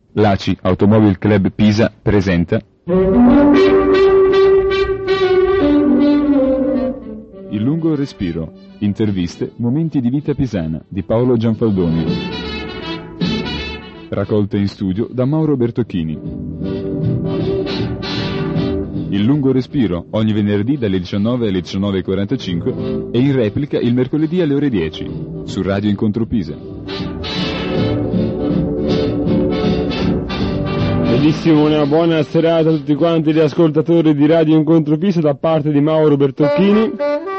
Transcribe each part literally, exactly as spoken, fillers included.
L'A C I Automobile Club Pisa presenta Il lungo respiro, interviste, momenti di vita pisana di Paolo Gianfaldoni, raccolte in studio da Mauro Bertocchini. Il lungo respiro, ogni venerdì dalle diciannove alle diciannove e quarantacinque e in replica il mercoledì alle ore dieci, su Radio Incontro Pisa. Bellissimo, una buona serata a tutti quanti gli ascoltatori di Radio Incontro Pisa da parte di Mauro Bertocchini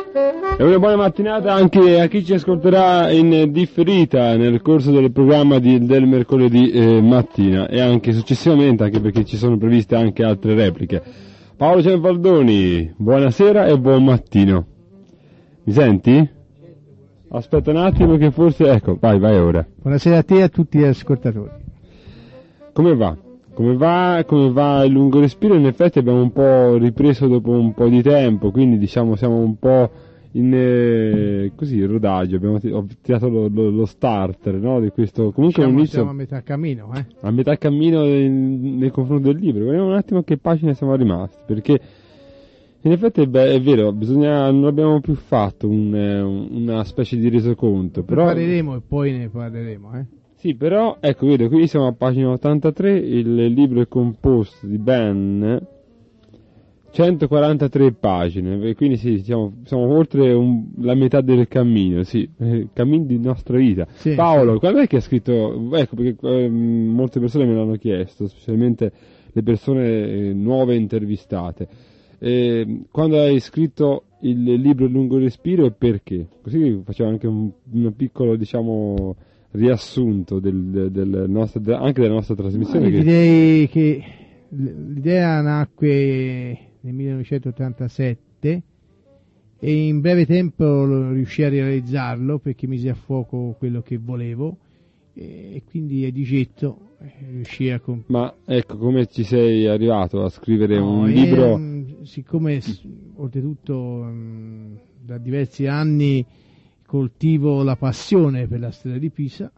e una buona mattinata anche a chi ci ascolterà in differita nel corso del programma di, del mercoledì eh, mattina e anche successivamente, anche perché ci sono previste anche altre repliche. Paolo Gianfaldoni, buonasera e buon mattino. Mi senti? Aspetta un attimo che forse... Ecco, vai, vai ora. Buonasera a te e a tutti gli ascoltatori. Come va? Come va, come va il lungo respiro? In effetti abbiamo un po' ripreso dopo un po' di tempo, quindi diciamo siamo un po' in eh, così rodaggio, abbiamo t- ho tirato lo, lo, lo starter, no, di questo comunque Diciamo, un inizio siamo a metà cammino, eh? a metà cammino in, nei confronti del libro. Vediamo un attimo a che pagina siamo rimasti, perché in effetti è, be- è vero, bisogna, non abbiamo più fatto un, eh, una specie di resoconto, però Parleremo e poi ne parleremo, eh? sì, però ecco, vedo, qui siamo a pagina ottantatré, il libro è composto di ben centoquarantatré pagine, e quindi sì, siamo, siamo oltre un, la metà del cammino, sì, eh, cammino di nostra vita. Sì, Paolo, sì. quando è che ha scritto, ecco, perché eh, molte persone me l'hanno chiesto, specialmente le persone eh, nuove intervistate, eh, quando hai scritto il libro Il lungo respiro e perché? Così facciamo anche un, un piccolo, diciamo, riassunto del, del nostro, anche della nostra trasmissione. Io che... direi che l'idea nacque nel millenovecentottantasette e in breve tempo riuscii a realizzarlo perché misi a fuoco quello che volevo e quindi di getto riuscii a comp- Ma ecco, come ci sei arrivato a scrivere no, un e, libro? um, siccome s- oltretutto um, da diversi anni coltivo la passione per la storia di Pisa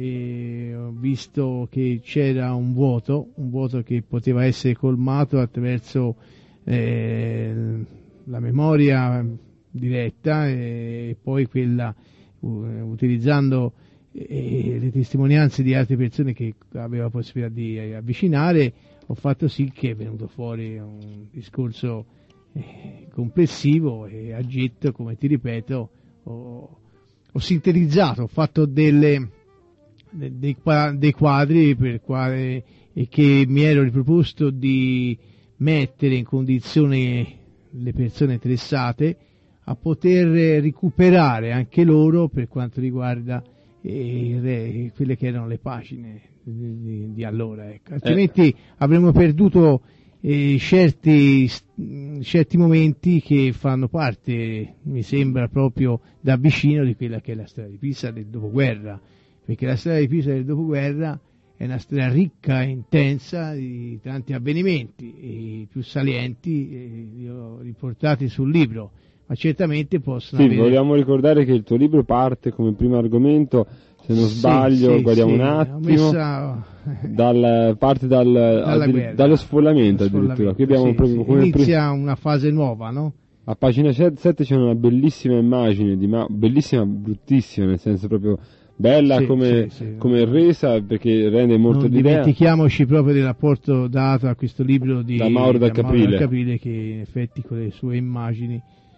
e ho visto che c'era un vuoto, un vuoto che poteva essere colmato attraverso eh, la memoria diretta e poi quella uh, utilizzando eh, le testimonianze di altre persone che aveva possibilità di eh, avvicinare, ho fatto sì che è venuto fuori un discorso eh, complessivo e a getto, come ti ripeto, ho, ho sintetizzato, ho fatto delle Dei, dei quadri per quale, e che mi ero riproposto di mettere in condizione le persone interessate a poter recuperare anche loro per quanto riguarda eh, le, quelle che erano le pagine di, di, di allora, ecco. Altrimenti eh. avremmo perduto eh, certi, certi momenti che fanno parte, mi sembra, proprio da vicino di quella che è la storia di Pisa del dopoguerra, perché la storia di Pisa del dopoguerra è una storia ricca e intensa di tanti avvenimenti, e i più salienti eh, li ho riportati sul libro, ma certamente possono sì, avere... vogliamo ricordare che il tuo libro parte come primo argomento, se non sbaglio, sì, guardiamo sì, un attimo, messa... dal, parte dal, Dalla addir- guerra, dallo sfollamento sfollamento, addirittura. Qui abbiamo sì, proprio sì. come Inizia pre- una fase nuova, no? A pagina sette c'è una bellissima immagine, di ma- bellissima, bruttissima, nel senso proprio... bella sì, come, sì, sì, come resa, perché rende molto non l'idea. Dimentichiamoci proprio dell'apporto dato a questo libro di da Mauro da, da Caprile. Mauro da Caprile, che in effetti con le sue immagini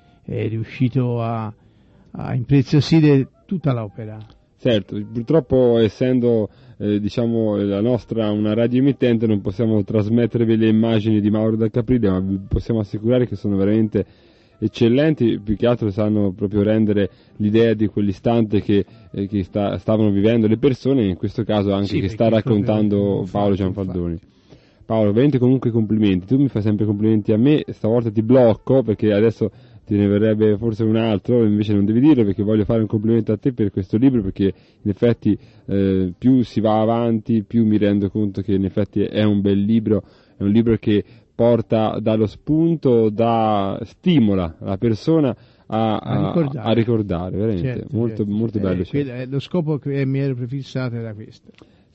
è riuscito a, a impreziosire tutta l'opera. Certo, purtroppo essendo eh, diciamo la nostra una radio emittente non possiamo trasmettervi le immagini di Mauro da Caprile, ma vi possiamo assicurare che sono veramente eccellenti, più che altro sanno proprio rendere l'idea di quell'istante che, eh, che sta, stavano vivendo le persone, in questo caso anche sì, che sta raccontando Paolo Gianfaldoni. Infatti. Paolo, veramente comunque complimenti, tu mi fai sempre complimenti a me, stavolta ti blocco perché adesso te ne verrebbe forse un altro, invece non devi dirlo perché voglio fare un complimento a te per questo libro, perché in effetti eh, più si va avanti più mi rendo conto che in effetti è un bel libro, è un libro che porta dallo spunto, da stimola la persona a, a, a, ricordare. a ricordare, veramente, certo, molto, certo. molto bello. Eh, certo. Lo scopo che mi ero prefissato era questo.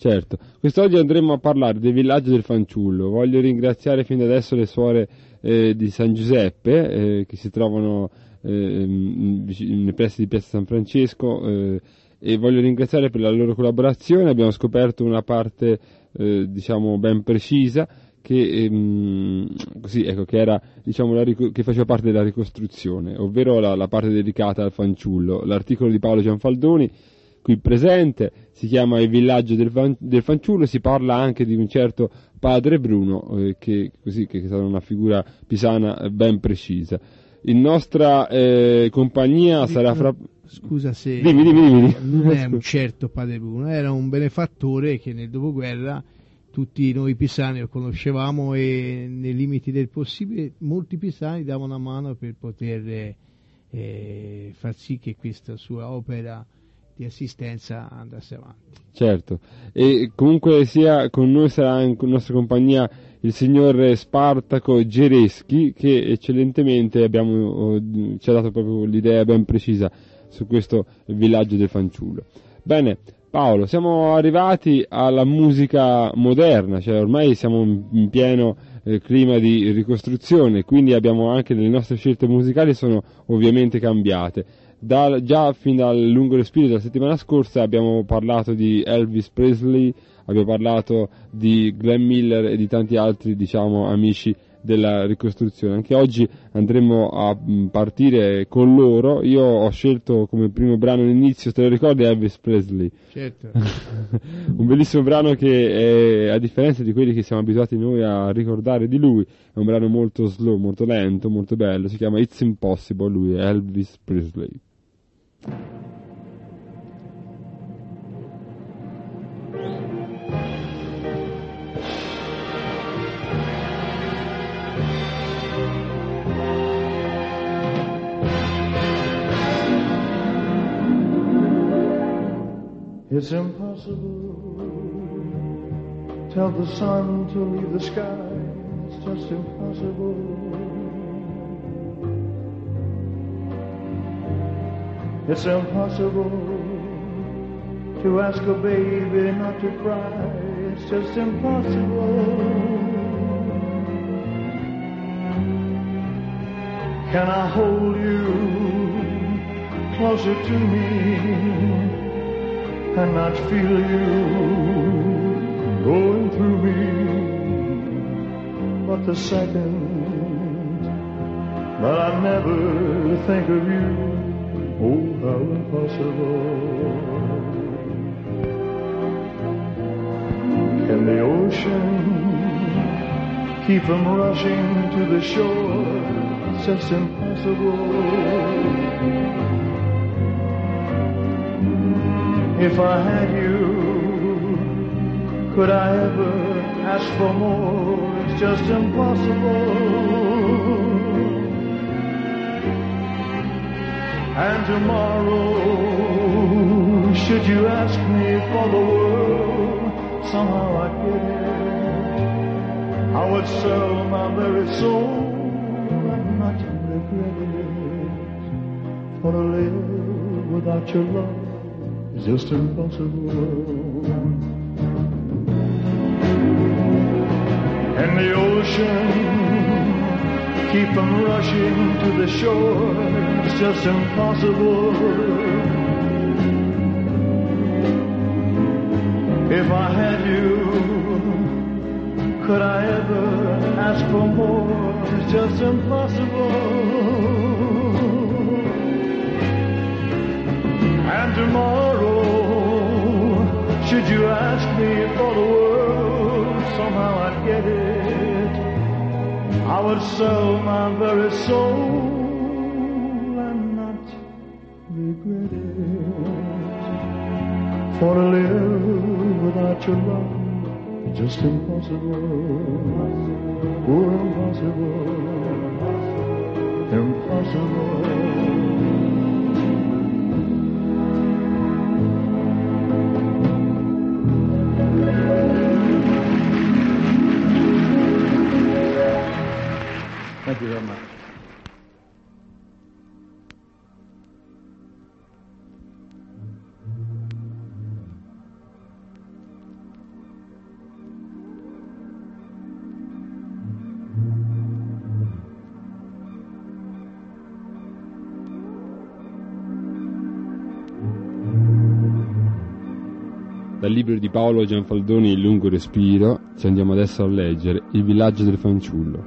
Certo, quest'oggi andremo a parlare del villaggio del fanciullo. Voglio ringraziare fin da adesso le suore eh, di San Giuseppe eh, che si trovano eh, nei pressi di Piazza San Francesco eh, e voglio ringraziare per la loro collaborazione. Abbiamo scoperto una parte eh, diciamo ben precisa che, ehm, così, ecco, che, era, diciamo, la, che faceva parte della ricostruzione, ovvero la, la parte dedicata al fanciullo. L'articolo di Paolo Gianfaldoni qui presente si chiama Il villaggio del, fan, del fanciullo, si parla anche di un certo padre Bruno eh, che, così, che è stata una figura pisana ben precisa. In nostra eh, compagnia Scusa, sarà fra... Scusa se dimmi, dimmi, dimmi. non è un certo padre Bruno, era un benefattore che nel dopoguerra tutti noi pisani lo conoscevamo e nei limiti del possibile molti pisani davano una mano per poter eh, far sì che questa sua opera di assistenza andasse avanti. Certo, e comunque sia con noi sarà in nostra compagnia il signor Spartaco Gereschi che eccellentemente abbiamo, ci ha dato proprio l'idea ben precisa su questo villaggio del fanciullo. Bene, Paolo, siamo arrivati alla musica moderna, cioè ormai siamo in pieno eh, clima di ricostruzione, quindi abbiamo anche le nostre scelte musicali sono ovviamente cambiate. Da, già fin dal lungo respiro della settimana scorsa abbiamo parlato di Elvis Presley, abbiamo parlato di Glenn Miller e di tanti altri, diciamo, amici della ricostruzione. Anche oggi andremo a partire con loro. Io ho scelto come primo brano all'inizio, te lo ricordi, Elvis Presley? Certo. Un bellissimo brano che è, a differenza di quelli che siamo abituati noi a ricordare di lui, è un brano molto slow, molto lento, molto bello, si chiama It's Impossible, lui è Elvis Presley. It's impossible. Tell the sun to leave the sky. It's just impossible. It's impossible to ask a baby not to cry. It's just impossible. Can I hold you closer to me and not feel you going through me? But the second that I never think of you, oh, how impossible. Can the ocean keep from rushing to the shore? It's just impossible. If I had you, could I ever ask for more? It's just impossible. And tomorrow, should you ask me for the world, somehow I'd get it. I would sell my very soul and not regret it. For to live without your love is just impossible. And the ocean keep from rushing to the shore, it's just impossible. If I had you, could I ever ask for more? It's just impossible. And tomorrow, should you ask me for the world, somehow I'd get it. I would sell my very soul and not regret it. For to live without your love is just impossible. Oh, impossible. Impossible. Thank you very much. Dal libro di Paolo Gianfaldoni, Il lungo respiro, ci andiamo adesso a leggere Il villaggio del fanciullo.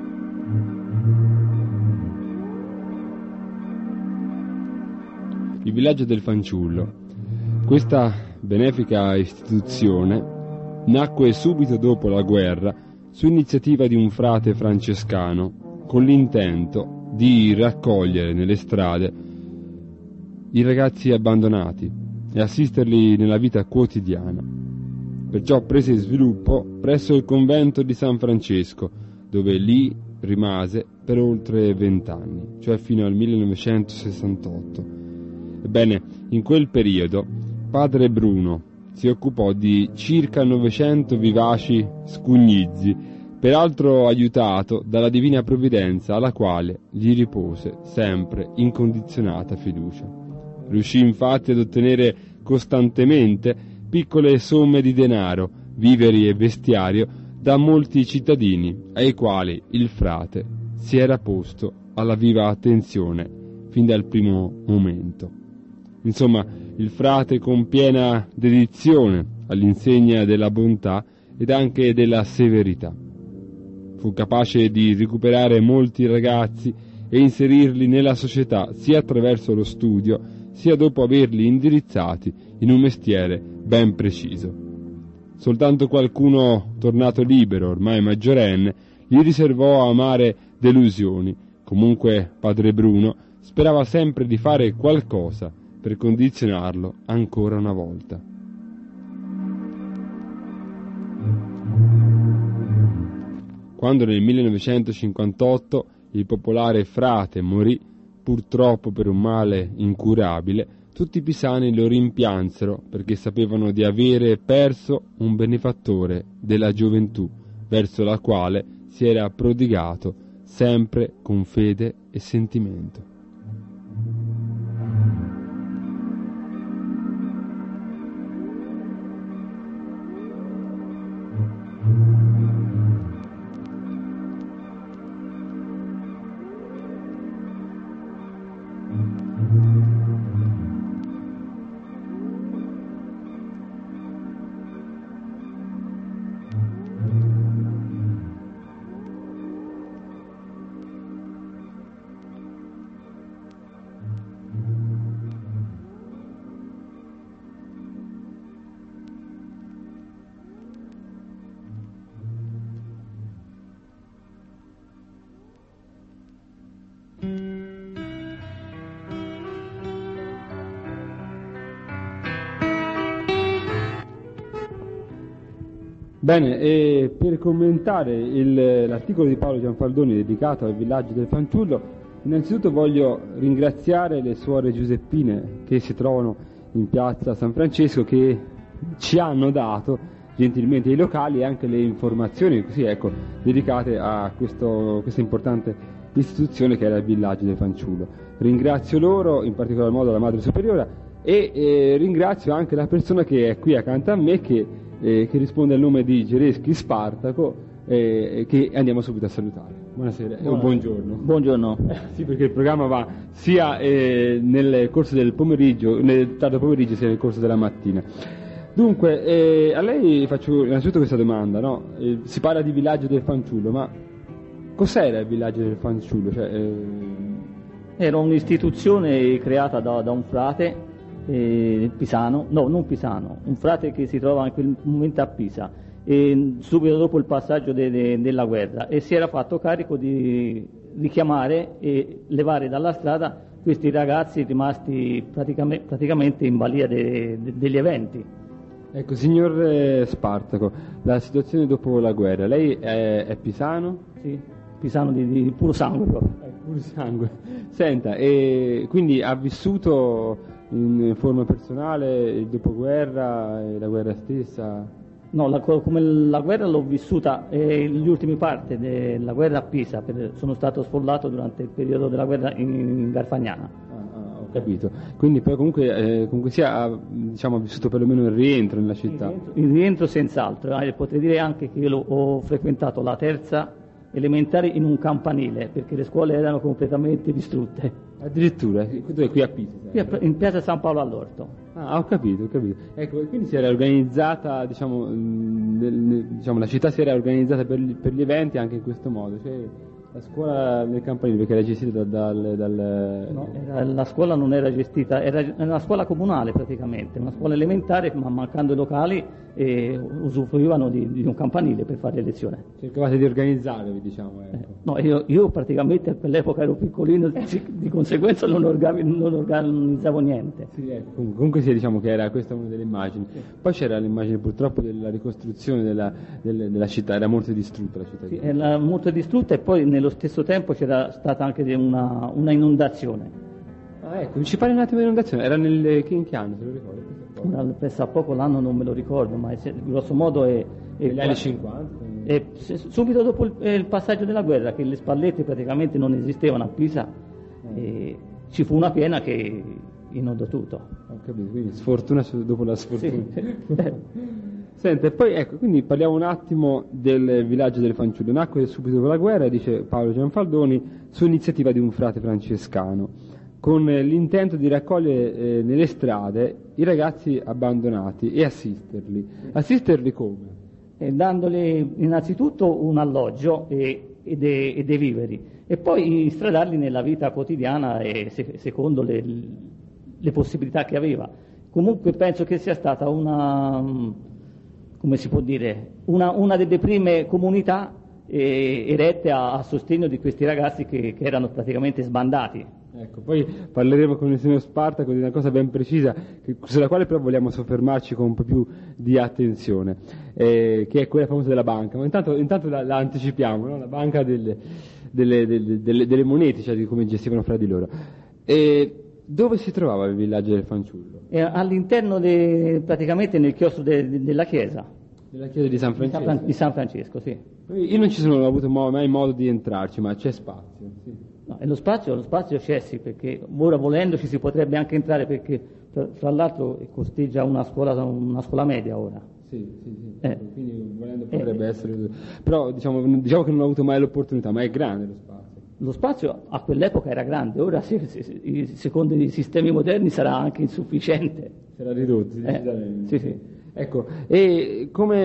Il villaggio del fanciullo. Questa benefica istituzione nacque subito dopo la guerra su iniziativa di un frate francescano con l'intento di raccogliere nelle strade i ragazzi abbandonati e assisterli nella vita quotidiana. Perciò prese sviluppo presso il convento di San Francesco, dove lì rimase per oltre vent'anni, cioè fino al millenovecentosessantotto. Ebbene, in quel periodo padre Bruno si occupò di circa novecento vivaci scugnizzi, peraltro aiutato dalla divina provvidenza alla quale gli ripose sempre incondizionata fiducia. Riuscì infatti ad ottenere costantemente piccole somme di denaro, viveri e vestiario da molti cittadini ai quali il frate si era posto alla viva attenzione fin dal primo momento. Insomma, il frate con piena dedizione all'insegna della bontà ed anche della severità fu capace di recuperare molti ragazzi e inserirli nella società sia attraverso lo studio sia dopo averli indirizzati in un mestiere ben preciso. Soltanto qualcuno tornato libero, ormai maggiorenne, gli riservò amare delusioni. Comunque padre Bruno sperava sempre di fare qualcosa per condizionarlo ancora una volta. Quando nel millenovecentocinquantotto il popolare frate morì, purtroppo per un male incurabile, tutti i pisani lo rimpiansero perché sapevano di avere perso un benefattore della gioventù, verso la quale si era prodigato sempre con fede e sentimento. Bene, e per commentare il, l'articolo di Paolo Gianfaldoni dedicato al villaggio del fanciullo, innanzitutto voglio ringraziare le suore Giuseppine che si trovano in piazza San Francesco, che ci hanno dato gentilmente i locali e anche le informazioni così, ecco, dedicate a questo, questa importante istituzione che era il villaggio del fanciullo. Ringrazio loro, in particolar modo la Madre Superiora, e eh, ringrazio anche la persona che è qui accanto a me, che Eh, che risponde al nome di Gereschi Spartaco, eh, che andiamo subito a salutare. Buonasera, e Buona. buongiorno. Buongiorno. Eh, sì, perché il programma va sia eh, nel corso del pomeriggio, nel tardo pomeriggio, sia nel corso della mattina. Dunque, eh, a lei faccio innanzitutto questa domanda, no? Eh, si parla di villaggio del fanciullo, ma cos'era il villaggio del fanciullo? Cioè, eh... Era un'istituzione creata da, da un frate eh, pisano, no, non pisano, un frate che si trova in quel momento a Pisa, e subito dopo il passaggio de, de, della guerra, e si era fatto carico di richiamare e levare dalla strada questi ragazzi rimasti praticamente, praticamente in balia de, de, degli eventi. Ecco, signor eh, Spartaco, la situazione dopo la guerra, lei è, è pisano? Sì, pisano di, di puro sangue proprio. È puro sangue. Senta, e quindi ha vissuto in forma personale il dopoguerra e la guerra stessa? No, la, come la guerra l'ho vissuta, eh, gli ultimi parti della guerra a Pisa, per, sono stato sfollato durante il periodo della guerra in, in Garfagnana. Ah, ah, ho capito. Quindi poi comunque, eh, comunque sia, ha, diciamo, ha vissuto perlomeno il rientro nella città. Il rientro, il rientro senz'altro, eh, potrei dire anche che io ho frequentato la terza elementare in un campanile, perché le scuole erano completamente distrutte. Addirittura, qui a Pisa? Qui in piazza San Paolo all'Orto. Ah, ho capito, ho capito. Ecco, quindi si era organizzata, diciamo, nel, nel, diciamo la città si era organizzata per gli, per gli eventi anche in questo modo, cioè la scuola nel campanile che era gestita dal... dal no, era, la scuola non era gestita, era una scuola comunale praticamente, una scuola elementare, ma mancando i locali e usufruivano di, di un campanile per fare lezione. Cercavate di organizzarvi, diciamo. Ecco. Eh, no, io, io praticamente a quell'epoca ero piccolino, di, di conseguenza non, orga, non organizzavo niente. Sì, ecco, comunque, comunque sì, diciamo che era questa una delle immagini. Sì. Poi c'era l'immagine purtroppo della ricostruzione della, della, della città, era molto distrutta la città. Sì, era molto distrutta e poi nello stesso tempo c'era stata anche una, una inondazione. Ah, ecco, ci parli un attimo di inondazione, era nel, in che anno, se lo ricordo? Pensa a poco l'anno non me lo ricordo, ma è, grosso modo è... è negli anni cinquanta? È, subito dopo il, il passaggio della guerra, che le spallette praticamente non esistevano a Pisa, eh. e ci fu una piena che inondò tutto. Ho capito, quindi sfortuna dopo la sfortuna. Sì. Senta, e poi ecco, quindi parliamo un attimo del villaggio delle fanciulle. Nacque subito dopo la guerra, dice Paolo Gianfaldoni, su iniziativa di un frate francescano, con l'intento di raccogliere eh, nelle strade i ragazzi abbandonati e assisterli. Assisterli come? E dandoli innanzitutto un alloggio e, e, de, e dei viveri, e poi stradarli nella vita quotidiana e se, secondo le, le possibilità che aveva. Comunque penso che sia stata una, come si può dire, una, una delle prime comunità eh, erette a, a sostegno di questi ragazzi che, che erano praticamente sbandati. Ecco, poi parleremo con il signor Spartaco di una cosa ben precisa, che, sulla quale però vogliamo soffermarci con un po' più di attenzione, eh, che è quella famosa della banca. Ma intanto, intanto la, la anticipiamo, no? La banca delle, delle, delle, delle, delle monete, cioè di come gestivano fra di loro. E dove si trovava il villaggio del fanciullo? E all'interno, de, praticamente nel chiostro de, de, della chiesa. Della chiesa di San Francesco? Di San, di San Francesco, sì. Io non ci sono avuto mai modo di entrarci, ma c'è spazio, sì. No, e lo spazio, lo spazio c'è sì, perché ora volendoci si potrebbe anche entrare, perché tra, tra l'altro costeggia una scuola, una scuola media ora. Sì, sì, sì, eh. quindi volendo potrebbe eh. essere... Però diciamo, diciamo che non ho avuto mai l'opportunità, ma è grande lo spazio. Lo spazio a quell'epoca era grande, ora sì, sì, sì, secondo i sistemi moderni sarà anche insufficiente. Sarà ridotto, eh. Sì, sì. Ecco, e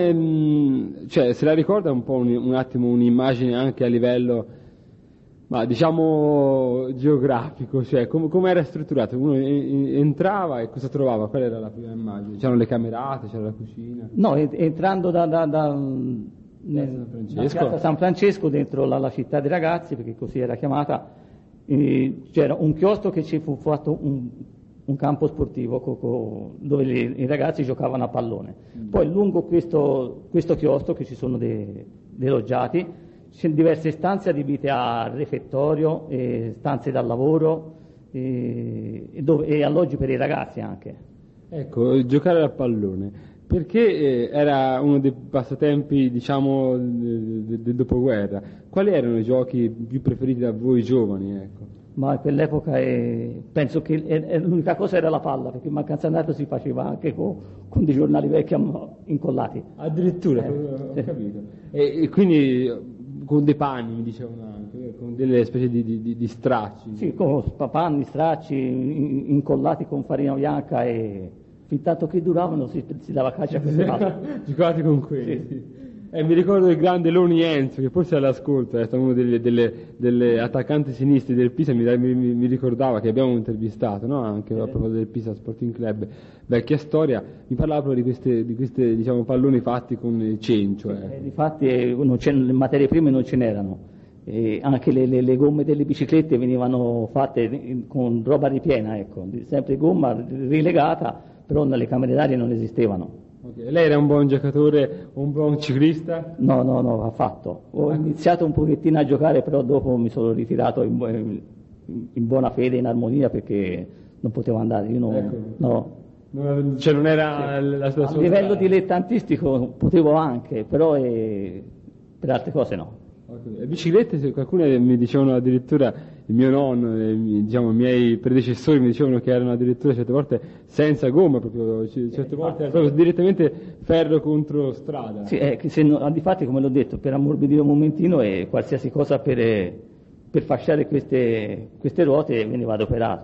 come, cioè, se la ricorda un po' un, un attimo un'immagine anche a livello, ma diciamo geografico, cioè come, come era strutturato? Uno entrava e cosa trovava? Qual era la prima immagine? C'erano le camerate, c'era la cucina? No, entrando da, da, da nel, San Francesco. Da San Francesco dentro la, la città dei ragazzi, perché così era chiamata, eh, c'era un chiostro che ci fu fatto un, un campo sportivo co, co, dove le, i ragazzi giocavano a pallone. Mm. Poi lungo questo, questo chiostro, che ci sono dei, dei loggiati, c'è diverse stanze adibite a refettorio, e stanze da lavoro e, e, dove, e alloggi per i ragazzi anche. Ecco, giocare a pallone, perché eh, era uno dei passatempi, diciamo, del de dopoguerra. Quali erano i giochi più preferiti da voi giovani? Ecco? Ma in quell'epoca eh, penso che eh, l'unica cosa era la palla, perché in mancanza d'altro si faceva anche con, con dei giornali vecchi incollati. Addirittura, eh, ho sì. capito. E, e quindi con dei panni, mi dicevano anche, con delle specie di, di, di stracci. Sì, con panni, stracci, incollati con farina bianca, e fin tanto che duravano si, si dava caccia a queste palle. Giocati con quelli. Sì. Eh, mi ricordo il grande Loni Enzo, che forse all'ascolto, è stato uno delle, delle, delle attaccanti sinistri del Pisa, mi, mi, mi ricordava che abbiamo intervistato, no? Anche eh. a proposito del Pisa Sporting Club, vecchia storia, mi parlava proprio di queste, di queste diciamo, palloni fatti con il cencio. Eh. Eh, difatti eh, non le materie prime non ce n'erano, eh, anche le, le, le gomme delle biciclette venivano fatte con roba ripiena, ecco, sempre gomma rilegata, però nelle camere d'aria non esistevano. Okay. Lei era un buon giocatore, un buon ciclista? No, no, no, affatto. Ho iniziato un pochettino a giocare, però dopo mi sono ritirato in, bu- in buona fede, in armonia, perché non potevo andare. Io non, ecco. no. non, cioè non era sì. la sua A livello dilettantistico potevo anche, però eh, per altre cose no. Okay. Le biciclette, qualcuno mi dicevano addirittura, il mio nonno, diciamo, i miei predecessori mi dicevano che erano addirittura certe volte senza gomma, proprio certe eh, volte proprio direttamente ferro contro strada. Sì, eh, se no, difatti, come l'ho detto, per ammorbidire un momentino e qualsiasi cosa per, per fasciare queste, queste ruote veniva adoperato.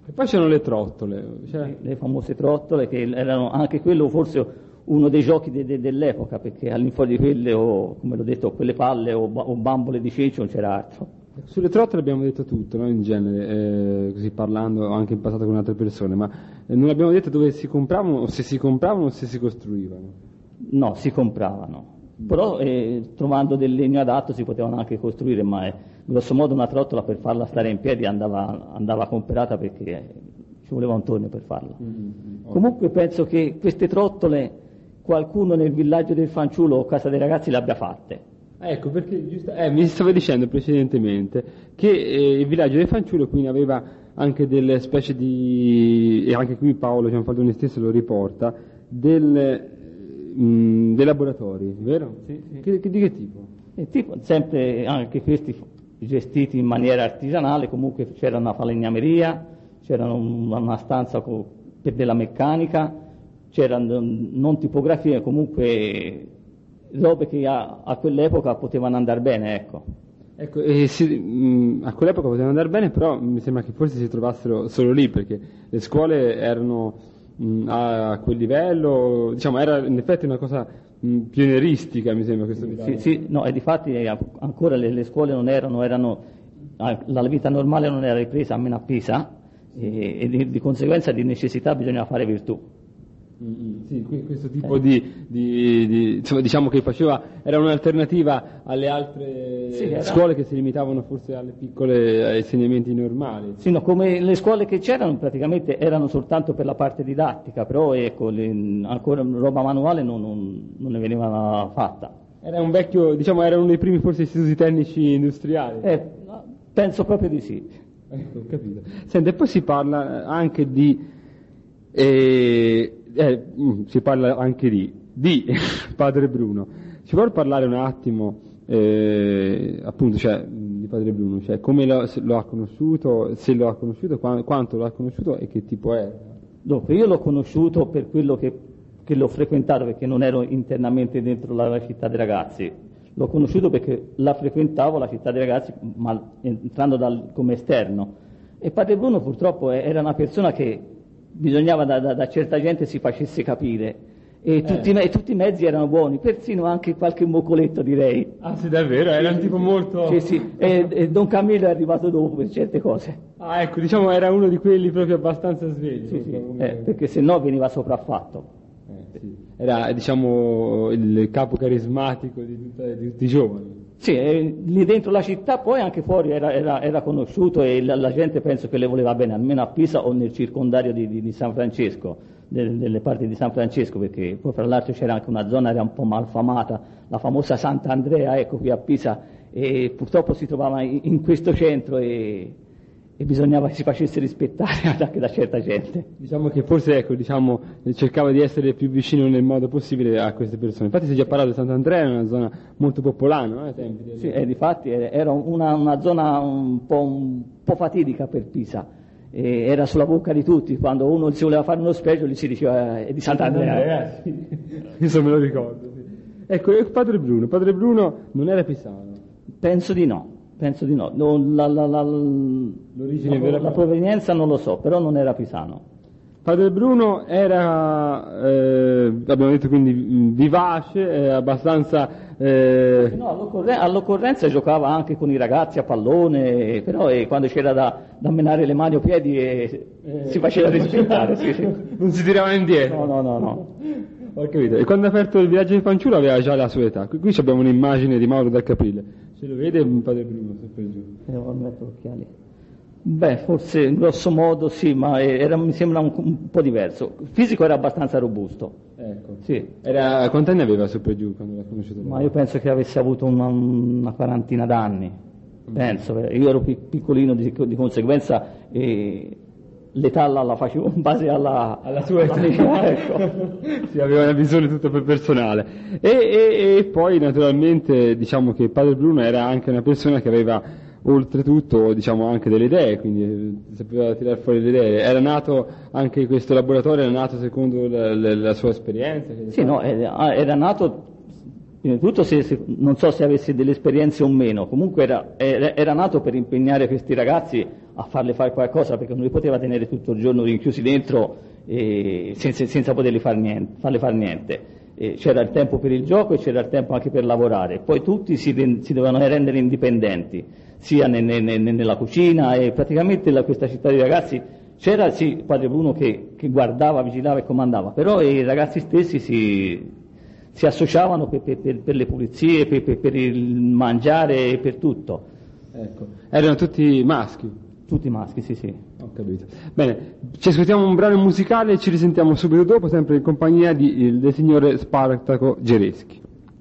E poi c'erano le trottole. Cioè... Le famose trottole, che erano anche quello forse uno dei giochi de, de, dell'epoca, perché all'infuori di quelle, o come l'ho detto, quelle palle o, o bambole di cencio non c'era altro. Sulle trottole abbiamo detto tutto, no? In genere, eh, così parlando anche in passato con altre persone, ma eh, non abbiamo detto dove si compravano, o se si compravano o se si costruivano. No, si compravano. Però eh, trovando del legno adatto si potevano anche costruire, ma eh, grosso modo una trottola per farla stare in piedi andava, andava comprata, perché eh, ci voleva un tornio per farla. Mm-hmm. Comunque penso che queste trottole qualcuno nel villaggio del fanciullo o casa dei ragazzi le abbia fatte. Ecco, perché giusto, eh, mi stavo dicendo precedentemente che eh, il villaggio del fanciullo quindi aveva anche delle specie di, e anche qui Paolo Gianfaldoni stesso lo riporta, del... Mm, dei laboratori, vero? Sì, sì. Che, che, di che tipo? E tipo? Sempre anche questi gestiti in maniera artigianale, comunque c'era una falegnameria, c'era una, una stanza co, per della meccanica, c'erano non tipografie, comunque robe che a, a quell'epoca potevano andare bene, ecco. Ecco, e si, mh, a quell'epoca potevano andare bene, però mi sembra che forse si trovassero solo lì, perché le scuole erano... a quel livello, diciamo, era in effetti una cosa mh, pionieristica, mi sembra questo sì, sì, no, e difatti eh, ancora le, le scuole non erano, erano la vita normale non era ripresa almeno a Pisa, e, e di, di conseguenza di necessità bisognava fare virtù. Mm-hmm. Sì, questo tipo eh. di, di, di insomma, diciamo che faceva, era un'alternativa alle altre sì, era... scuole che si limitavano forse alle piccole, ai insegnamenti normali. Sì, no, come le scuole che c'erano praticamente erano soltanto per la parte didattica, però ecco, le, ancora roba manuale non, non, non ne veniva fatta. Era un vecchio, diciamo, era uno dei primi forse istituti tecnici industriali. Eh, penso proprio di sì. Ecco, ho capito. Senta, e poi si parla anche di eh, Eh, si parla anche di, di Padre Bruno. Ci vuole parlare un attimo eh, appunto, cioè, di Padre Bruno, cioè come lo, lo ha conosciuto, se lo ha conosciuto, quanto, quanto lo ha conosciuto e che tipo è? Dunque, io l'ho conosciuto per quello che, che l'ho frequentato, perché non ero internamente dentro la, la città dei ragazzi. L'ho conosciuto perché la frequentavo, la città dei ragazzi, ma entrando dal, come esterno. E Padre Bruno purtroppo era una persona che bisognava da, da, da certa gente si facesse capire, e tutti, eh. e tutti i mezzi erano buoni, persino anche qualche moccoletto, direi. Ah sì, davvero? Era un tipo molto... Sì, sì, e, e Don Camillo è arrivato dopo per certe cose. Ah, ecco, diciamo era uno di quelli proprio abbastanza svegli. Sì, sì, eh, perché se no veniva sopraffatto. Eh, sì. Era, diciamo, il capo carismatico di, tutta, di tutti i giovani. Sì, eh, lì dentro la città, poi anche fuori era, era, era conosciuto, e la, la gente penso che le voleva bene, almeno a Pisa o nel circondario di, di, di San Francesco, del, delle parti di San Francesco, perché poi fra l'altro c'era anche una zona era un po' malfamata, la famosa Sant'Andrea, ecco, qui a Pisa, e purtroppo si trovava in, in questo centro, e, e bisognava che si facesse rispettare anche da certa gente. Diciamo che forse, ecco, diciamo, cercava di essere più vicino nel modo possibile a queste persone. Infatti si è già parlato di Sant'Andrea, è una zona molto popolare, no? Ai tempi di... Sì, e difatti era una, una zona un po', un po' fatidica per Pisa, e era sulla bocca di tutti, quando uno si voleva fare uno spregio gli si diceva eh, è di Sant'Andrea. Eh, sì. Questo me lo ricordo. Sì. Ecco, e Padre Bruno, Padre Bruno non era pisano? Penso di no. Penso di no, non, la, la, la, l'origine la, vera la provenienza non lo so, però non era pisano. Padre Bruno era, eh, abbiamo detto quindi, vivace, eh, abbastanza... Eh... No, all'occorren- all'occorrenza giocava anche con i ragazzi a pallone, però eh, quando c'era da, da menare le mani o piedi eh, eh, si faceva rispettare. Sì, sì. Non si tirava indietro? No, no, no, no. Ho capito. E quando ha aperto il villaggio di Fanciullo aveva già la sua età. Qui, qui abbiamo un'immagine di Mauro dal Caprile. Se lo vede Padre Bruno, sempre giù. Eh, metto occhiali. Beh, forse in grosso modo sì, ma era, mi sembra un, un po' diverso. Il fisico era abbastanza robusto. Ecco. Sì. Era, quanti anni aveva su per giù quando l'ha conosciuto? Ma io penso che avesse avuto una, una quarantina d'anni. Mm. Penso. Io ero piccolino, di, di conseguenza eh, l'età la, la facevo in base alla, alla sua età. Alla, ecco. Sì, aveva una visione tutta per personale. E, e, e poi naturalmente diciamo che Padre Bruno era anche una persona che aveva oltretutto diciamo anche delle idee, quindi sapeva tirare fuori le idee. Era nato anche questo laboratorio, era nato secondo la, la, la sua esperienza? Sì, no, era nato Innanzitutto se, se, non so se avesse delle esperienze o meno, comunque era, era, era nato per impegnare questi ragazzi a farle fare qualcosa, perché non li poteva tenere tutto il giorno rinchiusi dentro e senza, senza poterli far niente, farle fare niente. E c'era il tempo per il gioco e c'era il tempo anche per lavorare. Poi tutti si, si dovevano rendere indipendenti, sia ne, ne, ne, nella cucina, e praticamente la, questa città di ragazzi c'era sì padre Bruno che, che guardava, vigilava e comandava, però i ragazzi stessi si... si associavano per, per, per le pulizie, per, per, per il mangiare e per tutto. Ecco. Erano tutti maschi? Tutti maschi, sì, sì. Ho capito. Bene, ci ascoltiamo un brano musicale e ci risentiamo subito dopo, sempre in compagnia di, del signore Spartaco Gereschi.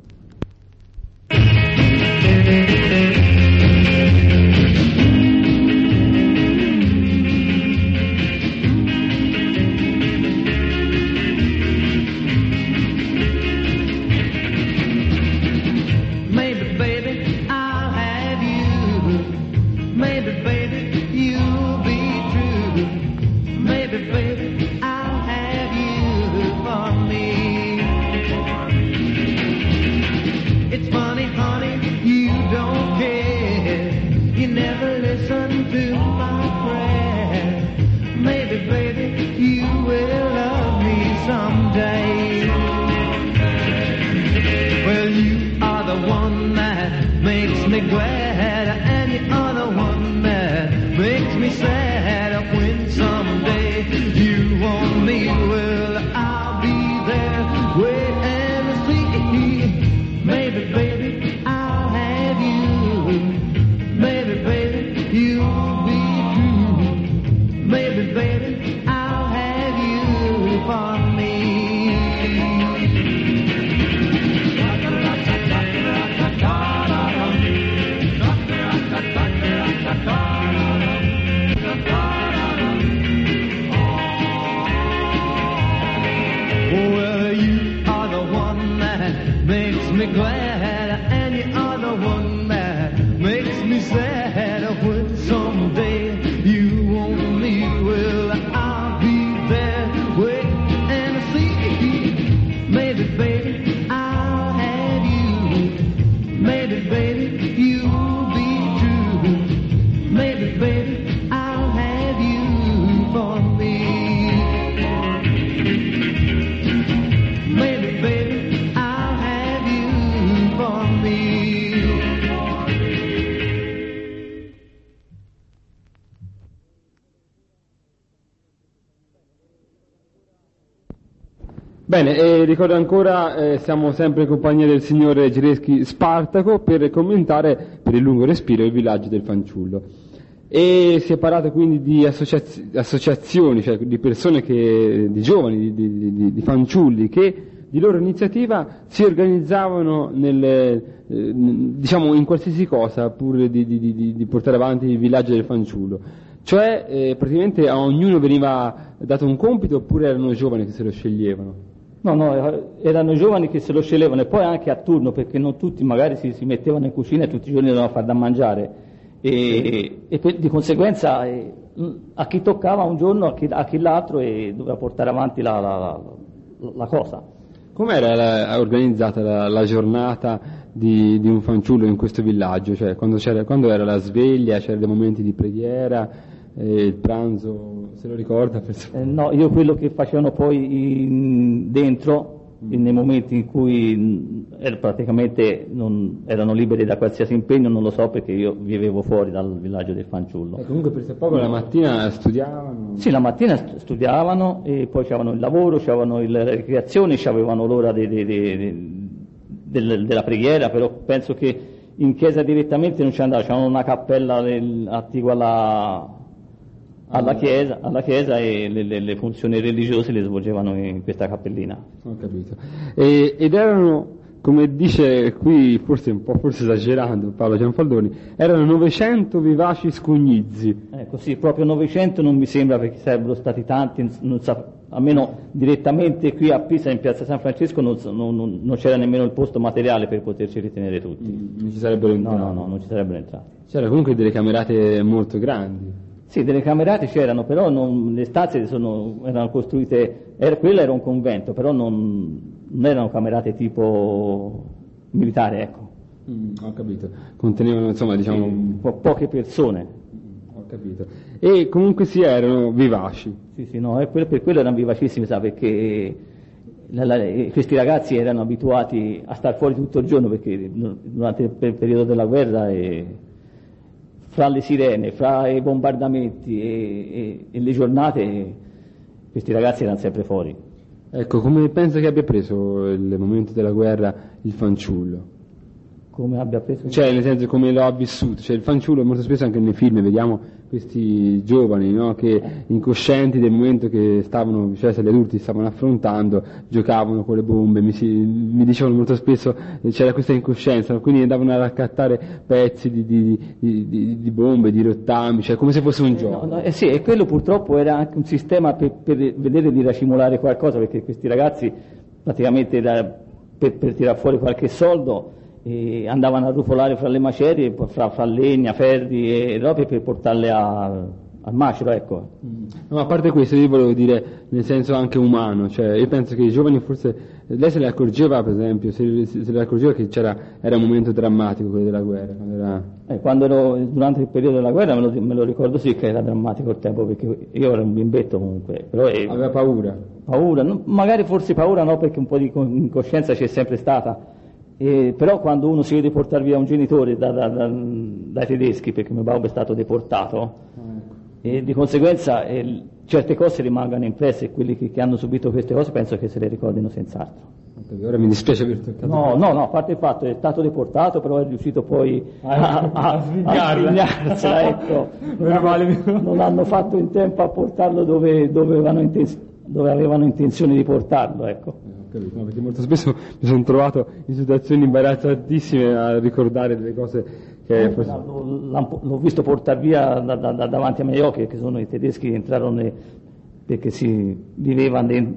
Bene, e ricordo ancora, eh, siamo sempre in compagnia del signore Gereschi Spartaco per commentare per il lungo respiro il villaggio del fanciullo. E si è parlato quindi di associaz- associazioni, cioè di persone che, di giovani, di, di, di, di fanciulli che di loro iniziativa si organizzavano nel, eh, diciamo in qualsiasi cosa pur di, di, di, di portare avanti il villaggio del fanciullo. Cioè eh, praticamente a ognuno veniva dato un compito oppure erano giovani che se lo sceglievano? No, no, erano giovani che se lo sceglievano e poi anche a turno, perché non tutti magari si, si mettevano in cucina e tutti i giorni dovevano far da mangiare e, e per, di conseguenza eh, a chi toccava un giorno, a chi, a chi l'altro, e doveva portare avanti la, la, la, la cosa. Com'era la, organizzata la, la giornata di, di un fanciullo in questo villaggio? Cioè, quando, c'era, quando era la sveglia, c'erano dei momenti di preghiera, eh, il pranzo, se lo ricorda? Eh, no, io quello che facevano poi in, dentro, in, nei momenti in cui mh, er, praticamente non, erano liberi da qualsiasi impegno, non lo so perché io vivevo fuori dal villaggio del fanciullo. E comunque per poco la mattina studiavano? Sì, la mattina studiavano e poi c'avevano il lavoro, c'avevano le ricreazioni, c'avevano l'ora de, de, de, de, de, della preghiera, però penso che in chiesa direttamente non ci andava, c'avevano una cappella del, attigua alla... Alla chiesa, alla chiesa e le, le, le funzioni religiose le svolgevano in questa cappellina. Ho capito. E, ed erano, come dice qui, forse un po' forse esagerando Paolo Gianfaldoni, erano novecento vivaci scugnizzi. Ecco sì, proprio novecento non mi sembra, perché sarebbero stati tanti, non sa, almeno direttamente qui a Pisa in piazza San Francesco non, non, non c'era nemmeno il posto materiale per poterci ritenere tutti. Non ci sarebbero entrati? No, no, no, non ci sarebbero entrati. C'erano comunque delle camerate molto grandi. Sì, delle camerate c'erano, però non, le stanze sono, erano costruite, era, quello era un convento, però non, non erano camerate tipo militare, ecco. Mm, ho capito. Contenevano, insomma, diciamo... Po- poche persone. Mm, ho capito. E comunque sì, erano vivaci. Sì, sì, no, e per, per quello erano vivacissimi, sa, perché la, la, questi ragazzi erano abituati a star fuori tutto il giorno, perché durante il, il periodo della guerra, e, fra le sirene, fra i bombardamenti e, e, e le giornate, questi ragazzi erano sempre fuori. Ecco, come pensa che abbia preso il momento della guerra il fanciullo? Come abbia preso? Cioè, nel senso, come lo ha vissuto? Cioè, il fanciullo, molto spesso anche nei film vediamo questi giovani, no, che incoscienti del momento che stavano, cioè se gli adulti stavano affrontando, giocavano con le bombe, mi, si, mi dicevano molto spesso eh, c'era questa incoscienza, quindi andavano a raccattare pezzi di, di, di, di, di bombe, di rottami, cioè come se fosse un gioco. No, no, eh sì, e quello purtroppo era anche un sistema per, per vedere di racimolare qualcosa, perché questi ragazzi praticamente da, per, per tirare fuori qualche soldo e andavano a rufolare fra le macerie, fra, fra legna, ferri e robe per portarle a, al macero, ecco. No, a parte questo io volevo dire nel senso anche umano, cioè io penso che i giovani forse, lei se ne accorgeva per esempio, se, se ne accorgeva che c'era, era un momento drammatico quello della guerra, quando era... Eh, quando ero durante il periodo della guerra me lo, me lo ricordo sì che era drammatico il tempo, perché io ero un bimbetto comunque, però... Eh, aveva paura? Paura, no, magari forse paura no, perché un po' di incoscienza c'è sempre stata. Eh, però quando uno si vede portare via un genitore da, da, da, dai tedeschi, perché mio babbo è stato deportato, e di conseguenza eh, certe cose rimangono impresse, e quelli che, che hanno subito queste cose penso che se le ricordino senz'altro. Ora mi dispiace aver toccato. No, no, no, a parte il fatto è stato deportato, però è riuscito poi a, a, a svignarsela, ecco. Non, non hanno fatto in tempo a portarlo dove, dove, avevano, intens- dove avevano intenzione di portarlo, ecco. No, perché molto spesso mi sono trovato in situazioni imbarazzatissime a ricordare delle cose che... Forse... L'ho, l'ho visto portare via da, da, da davanti ai miei occhi, che sono i tedeschi che entrarono ne, perché si viveva dentro,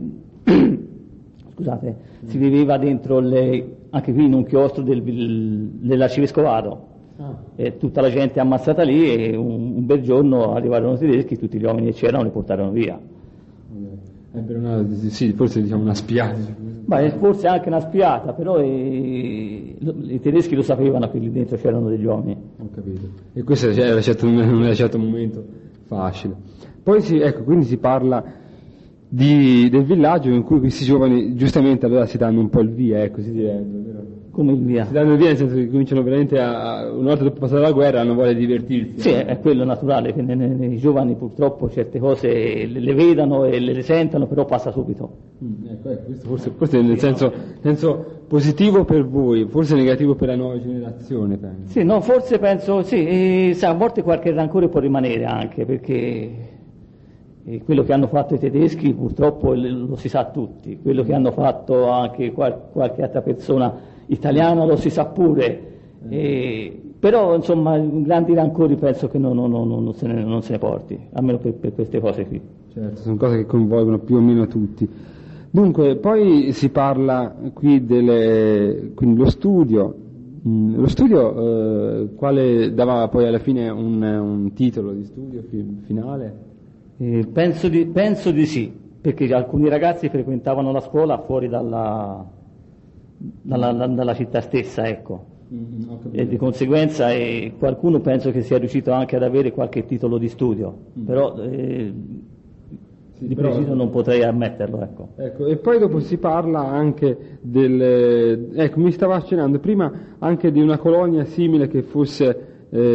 scusate, mm. si viveva dentro le, anche qui in un chiostro del, dell'arcivescovato. Ah. E tutta la gente ammazzata lì, e un, un bel giorno arrivarono i tedeschi, tutti gli uomini che c'erano li portarono via. Eh, per una, sì, forse diciamo una spiata. Beh, forse anche una spiata, però i, i tedeschi lo sapevano che lì dentro c'erano degli uomini. Ho capito. E questo era certo, non era certo un momento facile. Poi si, ecco, quindi si parla di, del villaggio in cui questi giovani giustamente allora si danno un po' il via, ecco, si direbbe, vero? Come il via? Si danno il via nel senso che cominciano veramente a, una volta dopo passare la guerra, hanno voglia di divertirsi. Sì, è quello naturale, che nei, nei giovani purtroppo certe cose le, le vedano e le, le sentano, però passa subito. Mm, ecco, ecco, questo forse, forse nel senso, senso positivo per voi, forse negativo per la nuova generazione, penso. Sì, no, forse penso, sì, e, sa, a volte qualche rancore può rimanere anche, perché e quello che hanno fatto i tedeschi purtroppo lo si sa tutti, quello che hanno fatto anche qual, qualche altra persona italiana lo si sa pure, e, però insomma grandi rancori penso che non, non, non, non, se, ne, non se ne porti, almeno per, per queste cose qui. Certo, sono cose che coinvolgono più o meno tutti. Dunque, poi si parla qui delle, quindi lo studio, mm, lo studio eh, quale dava poi alla fine un, un titolo di studio fi, finale? Eh, penso, di, penso di sì, perché alcuni ragazzi frequentavano la scuola fuori dalla, dalla, dalla città stessa, ecco. Mm, e di conseguenza eh, qualcuno penso che sia riuscito anche ad avere qualche titolo di studio, mm. però eh, sì, di preciso però... non potrei ammetterlo, ecco. Ecco, e poi dopo si parla anche del, ecco, mi stava accennando prima anche di una colonia simile che fosse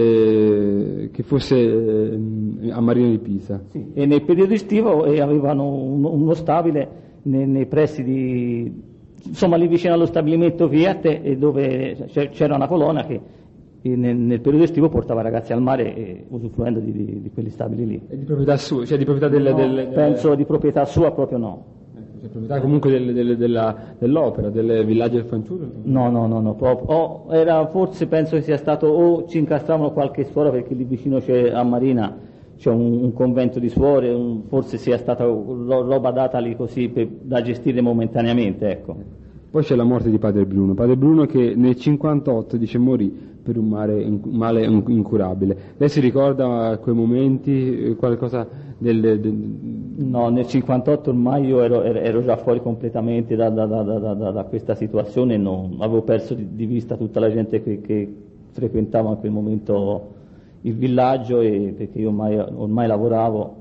Eh, che fosse eh, a Marina di Pisa. Sì, e nel periodo estivo eh, avevano un, uno stabile nei, nei pressi di, insomma lì vicino allo stabilimento Fiat, e dove c'era una colonna che nel, nel periodo estivo portava ragazzi al mare, eh, usufruendo di, di, di quegli stabili lì. E di proprietà sua, cioè di proprietà delle, no, delle, penso delle... di proprietà sua proprio no. Cioè, proprietà comunque del, del, della, dell'opera, del villaggio del fanciullo? No, no, no, no, proprio. Oh, era, forse penso che sia stato, o ci incastravano qualche suora, perché lì vicino c'è a Marina c'è un, un convento di suore, un, forse sia stata ro- roba data lì così per, da gestire momentaneamente, ecco. Poi c'è la morte di Padre Bruno, Padre Bruno che nel cinquantotto dice morì per un male, un male incurabile. Lei si ricorda quei momenti, qualcosa del... del... No, nel cinquantotto ormai io ero, ero già fuori completamente da, da, da, da, da, da questa situazione, non, avevo perso di, di vista tutta la gente che, che frequentava in quel momento il villaggio, e, perché io ormai, ormai lavoravo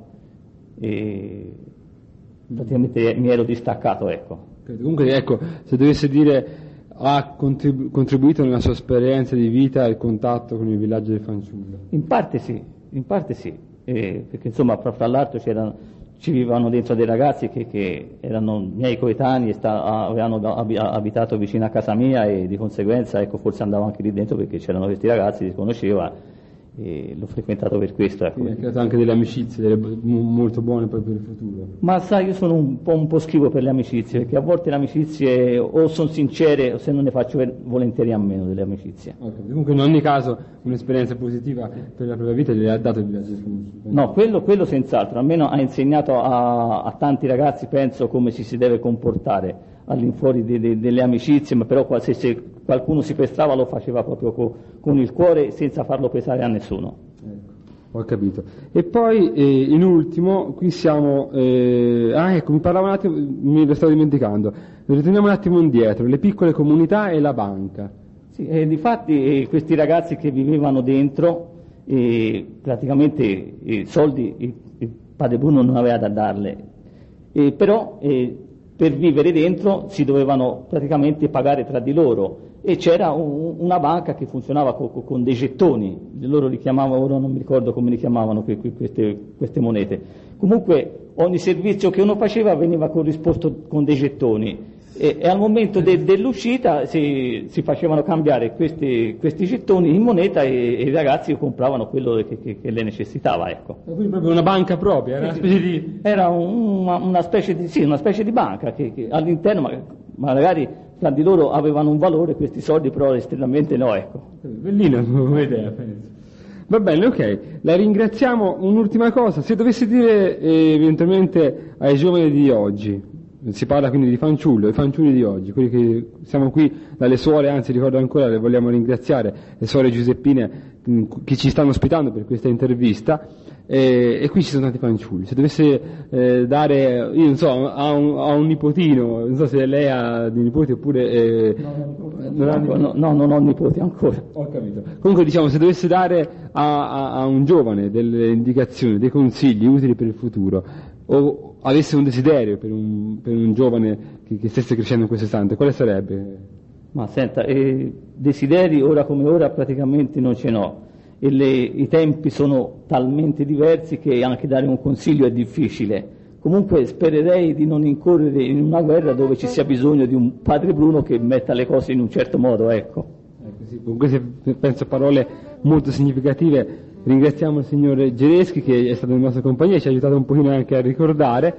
e praticamente mi ero distaccato, ecco. Comunque, ecco, se dovesse dire, ha contribu- contribuito nella sua esperienza di vita il contatto con il villaggio del fanciullo? In parte sì, in parte sì, eh, perché insomma fra, fra l'altro c'erano, ci vivevano dentro dei ragazzi che, che erano miei coetanei e sta, avevano ab- abitato vicino a casa mia, e di conseguenza ecco, forse andavo anche lì dentro perché c'erano questi ragazzi, li conosceva, e l'ho frequentato per questo, ecco. Quindi ha creato anche delle amicizie delle, molto buone poi per il futuro. Ma sai, io sono un po', un po' schivo per le amicizie, perché a volte le amicizie o sono sincere o se non ne faccio volentieri a meno delle amicizie. Okay. Comunque in ogni caso un'esperienza positiva per la propria vita gliel'ha dato il villaggio del fanciullo? No, quello, quello senz'altro, almeno ha insegnato a, a tanti ragazzi, penso, come ci si deve comportare all'infuori de, de, delle amicizie, ma però se, se qualcuno si prestava lo faceva proprio co, con il cuore, senza farlo pesare a nessuno. Ecco, ho capito. E poi eh, in ultimo, qui siamo, eh, ah ecco, mi parlava un attimo, mi lo stavo dimenticando, ritorniamo un attimo indietro, le piccole comunità e la banca. Sì, e difatti eh, questi ragazzi che vivevano dentro, eh, praticamente i soldi il, il Padre Bruno non aveva da darle, eh, però eh, per vivere dentro si dovevano praticamente pagare tra di loro, e c'era un, una banca che funzionava co, co, con dei gettoni, loro li chiamavano, ora non mi ricordo come li chiamavano que, que, queste, queste monete. Comunque ogni servizio che uno faceva veniva corrisposto con dei gettoni, e, e al momento de, dell'uscita si, si facevano cambiare questi, questi gettoni in moneta, e, e i ragazzi compravano quello che, che, che le necessitava, ecco. Quindi proprio una banca propria, era una specie di... Era un, una, una specie di sì, una specie di banca che, che all'interno ma, magari tra di loro avevano un valore questi soldi, però estremamente no, ecco. Bellina come idea, penso. Va bene, ok, la ringraziamo. Un'ultima cosa, se dovessi dire eh, eventualmente ai giovani di oggi, si parla quindi di fanciullo, i fanciulli di oggi, quelli che siamo qui dalle suore, anzi ricordo ancora, le vogliamo ringraziare, le suore Giuseppine mh, che ci stanno ospitando per questa intervista, eh, e qui ci sono tanti fanciulli. Se dovesse eh, dare, io non so, a un, a un nipotino, non so se lei ha dei nipoti oppure... Eh, no, non ha nipoti. No, no, non ho nipoti ancora. Ho capito. Comunque diciamo, se dovesse dare a, a, a un giovane delle indicazioni, dei consigli utili per il futuro, o avesse un desiderio per un, per un giovane che, che stesse crescendo in questo istante, quale sarebbe? Ma senta, eh, desideri ora come ora praticamente non ce n'ho, e le, i tempi sono talmente diversi che anche dare un consiglio è difficile. Comunque spererei di non incorrere in una guerra dove ci sia bisogno di un Padre Bruno che metta le cose in un certo modo, ecco. Ecco sì, con queste penso parole molto significative. Ringraziamo il signor Gereschi che è stato in nostra compagnia e ci ha aiutato un pochino anche a ricordare,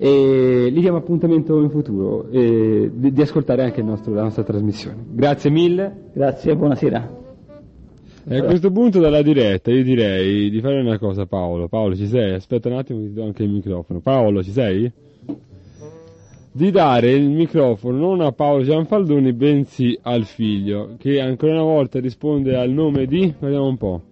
e gli diamo appuntamento in futuro eh, di, di ascoltare anche il nostro, la nostra trasmissione. Grazie mille. Grazie, buonasera. E a questo punto dalla diretta io direi di fare una cosa. Paolo, Paolo ci sei? Aspetta un attimo che ti do anche il microfono. Paolo ci sei? Di dare il microfono non a Paolo Gianfaldoni bensì al figlio, che ancora una volta risponde al nome di... Vediamo un po'.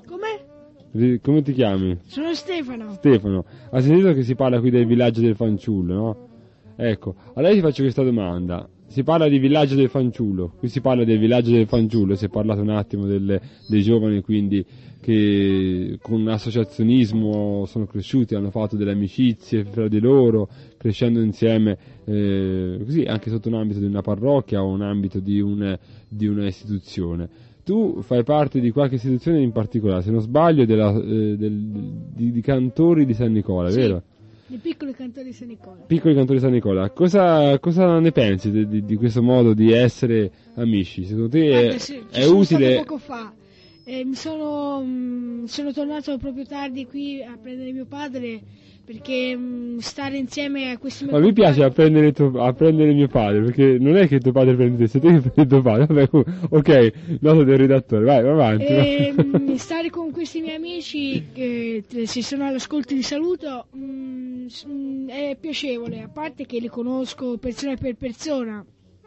Come ti chiami? Sono Stefano. Stefano, ha sentito che si parla qui del villaggio del fanciullo, no? Ecco, a lei ti faccio questa domanda. Si parla di villaggio del fanciullo, qui si parla del villaggio del fanciullo, si è parlato un attimo delle, dei giovani quindi che con associazionismo sono cresciuti, hanno fatto delle amicizie fra di loro, crescendo insieme, eh, così anche sotto un ambito di una parrocchia o un ambito di, un, di una istituzione. Tu fai parte di qualche istituzione in particolare, se non sbaglio, della, eh, del, di, di cantori di San Nicola, sì, vero? Di piccoli cantori di San Nicola. Piccoli cantori di San Nicola. Cosa, cosa ne pensi di, di, di questo modo di essere amici? Secondo te è, Guarda, sì, è sono utile? Stato poco fa. Eh, mi sono, mh, sono tornato proprio tardi qui a prendere mio padre, perché mh, stare insieme a questi miei Ma mi compagni... piace a prendere, tuo, a prendere mio padre, perché non è che tuo padre prende te, sei te che prendi tuo padre. Vabbè, ok, noto del redattore, vai, vai avanti. E, mh, stare con questi miei amici che se sono all'ascolto di saluto mh, mh, è piacevole, a parte che li conosco persona per persona.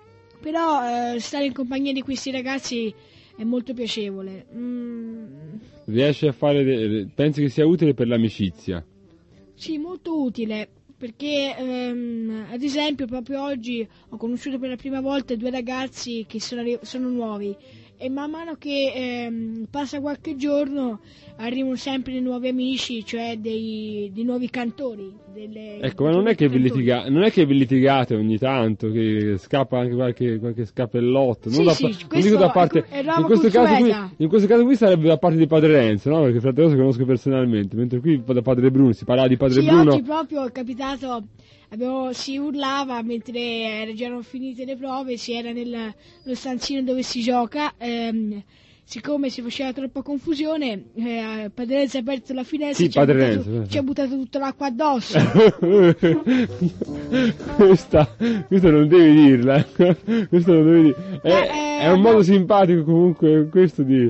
però eh, stare in compagnia di questi ragazzi è molto piacevole. Mm. Riesci a fare, de- pensi che sia utile per l'amicizia? Sì, molto utile, perché ehm, ad esempio proprio oggi ho conosciuto per la prima volta due ragazzi che sono, arri- sono nuovi, e man mano che ehm, passa qualche giorno arrivano sempre dei nuovi amici, cioè dei, dei nuovi cantori. Delle, Ecco, ma non è, che vi cantori. litiga- non è che vi litigate ogni tanto, che scappa anche qualche, qualche scappellotto, non, Sì, da, sì, non dico questo da parte, è roba in questo, caso qui, consueta. in questo caso qui sarebbe da parte di Padre Renzo, no? Perché Fratello lo conosco personalmente, mentre qui da Padre Bruno, si parlava di Padre Sì, Bruno. oggi proprio è capitato, abbiamo, si urlava mentre era- già erano finite le prove, si era nel, nello stanzino dove si gioca, ehm, siccome si faceva troppa confusione, eh, Padre Renzo ha aperto la finestra Sì, e ci ha, Padre buttato, Renzo, ci ha buttato tutta l'acqua addosso. questa, questa non devi dirla, questo non devi dire. È, Eh, è un eh, modo no. simpatico comunque questo di,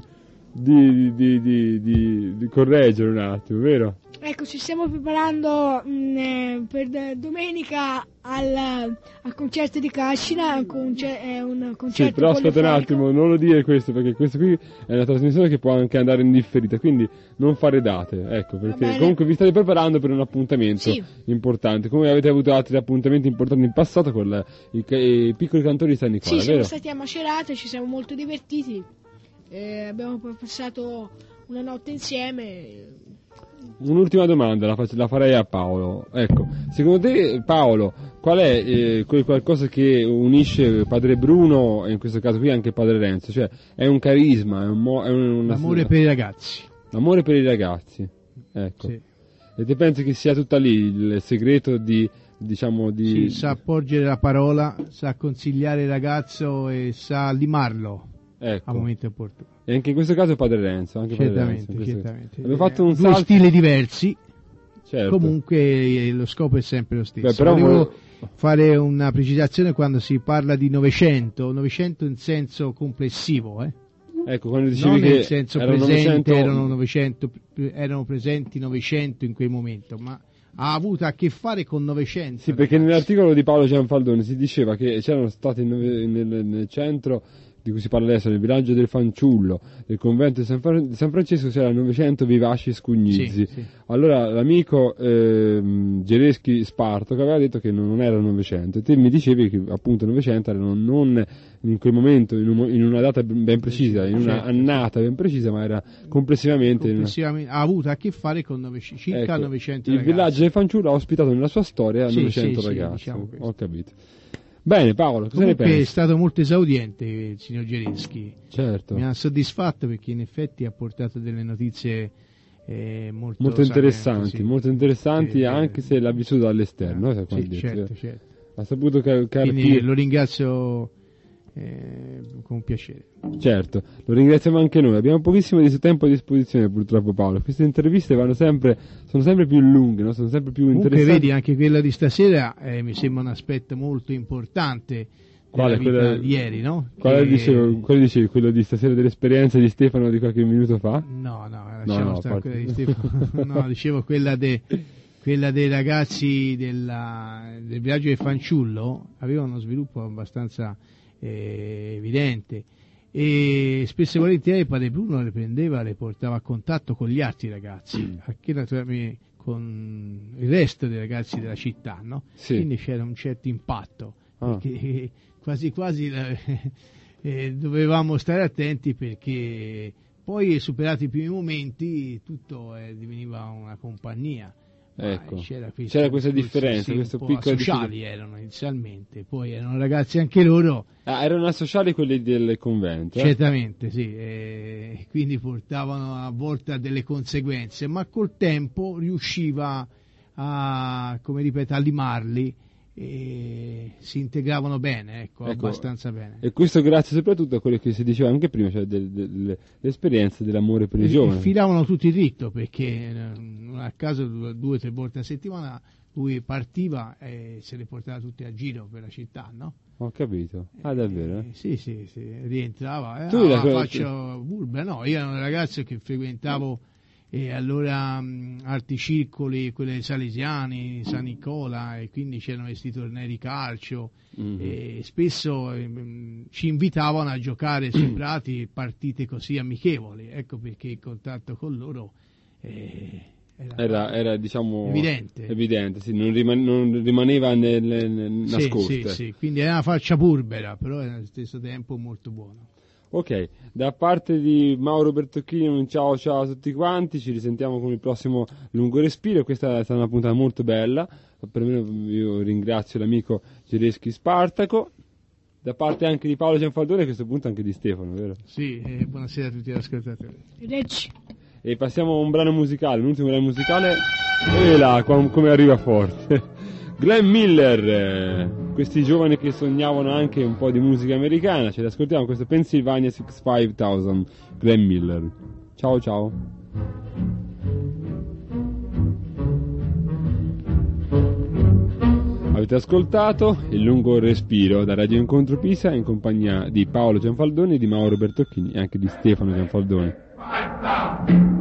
di, di, di, di, di correggere un attimo, vero? Ecco, ci stiamo preparando mh, eh, per d- domenica al, al concerto di Cascina, un, concer- è un Sì, concerto però aspetta un polifonico. attimo, non lo dire questo, perché questo qui è una trasmissione che può anche andare in differita, quindi non fare date, ecco, perché bene. comunque vi state preparando per un appuntamento Sì. importante, come avete avuto altri appuntamenti importanti in passato con la- i, ca- i piccoli cantori di San Nicola, Sì, siamo vero? stati a Macerata, ci siamo molto divertiti, eh, abbiamo poi passato una notte insieme. Un'ultima domanda, la, fac- la farei a Paolo. Ecco, secondo te Paolo, qual è eh, quel qualcosa che unisce Padre Bruno e in questo caso qui anche Padre Renzo? Cioè, è un carisma, è un mo- è un- una- L'amore per i ragazzi. l'amore per i ragazzi. Ecco. Sì. E te pensi che sia tutta lì il segreto di, diciamo, di... Sì, sa porgere la parola, sa consigliare il ragazzo e sa limarlo ecco. al momento opportuno. E anche in questo caso Padre Renzo. Anche Padre Renzo, Certamente, in questo caso. certamente. Abbiamo fatto un Due salto... stili diversi, Certo. comunque eh, lo scopo è sempre lo stesso. Beh, però Volevo volevo- fare una precisazione quando si parla di Novecento, Novecento in senso complessivo, eh? Ecco, quando dicevi non che nel senso era presente, novecento erano, novecento, erano presenti Novecento in quel momento, ma ha avuto a che fare con Novecento. Sì, perché ragazzi. nell'articolo di Paolo Gianfaldone si diceva che c'erano stati nel, nel- nel centro di cui si parla adesso, nel villaggio del Fanciullo, del convento di San, Fra- di San Francesco, c'erano novecento vivaci scugnizzi. Sì, sì. Allora l'amico ehm, Gereschi Sparto che aveva detto che non, non erano novecento, e te mi dicevi che appunto novecento erano non in quel momento, in, un- in una data ben precisa, in una Certo, annata ben precisa, ma era complessivamente... in una- Complessivamente ha avuto a che fare con novecento, circa Ecco, novecento il ragazzi. villaggio del Fanciullo ha ospitato nella sua storia Sì, novecento sì, sì, ragazzi. diciamo questo. Ho capito. Bene, Paolo, cosa Comunque ne è pensi? stato molto esauriente il signor Gereschi, Certo. mi ha soddisfatto perché in effetti ha portato delle notizie eh, molto, Molto interessanti, sapienti, sì. molto interessanti Sì, anche sì. se l'ha vissuto dall'esterno, eh, come Sì, detto, certo, eh. certo. Ha saputo ca- Quindi capire. lo ringrazio eh, con piacere. Certo, lo ringraziamo anche noi. Abbiamo pochissimo di tempo a disposizione purtroppo, Paolo. Queste interviste vanno sempre, sono sempre più lunghe, no? Sono sempre più Comunque interessanti. vedi anche quella di stasera eh, mi sembra un aspetto molto importante Quale? della vita Quella- di ieri, no? Quale Che- dicevo, quale dicevi? Quello di stasera dell'esperienza di Stefano di qualche minuto fa? No, no, lasciamo no, stare a quella parte- di Stefano. No, dicevo quella, de- quella dei ragazzi della- del viaggio del fanciullo aveva uno sviluppo abbastanza eh, evidente e spesso e volentieri Padre Bruno le prendeva, le portava a contatto con gli altri ragazzi, anche naturalmente con il resto dei ragazzi della città, no? Sì. Quindi c'era un certo impatto, Ah. perché eh, quasi quasi la- eh, dovevamo stare attenti perché poi superati i primi momenti tutto eh, diveniva una compagnia. Ma Ecco. c'era, questo C'era questa discorso, differenza, sì, questo un po' piccolo sociali erano inizialmente, poi erano ragazzi anche loro, Ah, erano associati quelli del convento. eh? certamente sì, e quindi portavano a volte a delle conseguenze, ma col tempo riusciva a, come ripeto, a limarli e si integravano bene, ecco, Ecco, abbastanza bene. E questo grazie soprattutto a quello che si diceva anche prima, cioè del- del- dell'esperienza dell'amore per i E- giovani. e filavano tutti dritto perché eh, non a caso due, due o tre volte a settimana lui partiva e se le portava tutte a giro per la città, no? Ho capito. Ah, davvero? Eh, sì, sì, sì, rientrava. Eh, Tu ah, la- faccio burba, no, io ero un ragazzo che frequentavo e allora mh, altri circoli, quelli salesiani, San Nicola, e quindi c'erano questi tornei di calcio, mm-hmm. e spesso mh, ci invitavano a giocare sui prati partite così amichevoli, ecco perché il contatto con loro eh, era, era, era diciamo evidente, evidente sì, non, riman- non rimaneva nel, nel nascosto. Sì, sì, sì, quindi era una faccia purbera, però allo stesso tempo molto buona. Ok, da parte di Mauro Bertocchini un ciao ciao a tutti quanti, ci risentiamo con il prossimo Lungo Respiro. Questa è stata una puntata molto bella, per me io ringrazio l'amico Gereschi Spartaco, da parte anche di Paolo Gianfaldone, a questo punto anche di Stefano, vero? Sì, eh, buonasera a tutti gli ascoltatori. Arrivederci. E passiamo a un brano musicale, l'ultimo brano musicale, e là, come arriva forte. Glenn Miller, eh, questi giovani che sognavano anche un po' di musica americana, ce l'ascoltiamo, questo Pennsylvania sessantacinquemila, Glenn Miller. Ciao ciao. Avete ascoltato Il Lungo Respiro da Radio Incontro Pisa in compagnia di Paolo Gianfaldoni, di Mauro Bertocchini e anche di Stefano Gianfaldoni.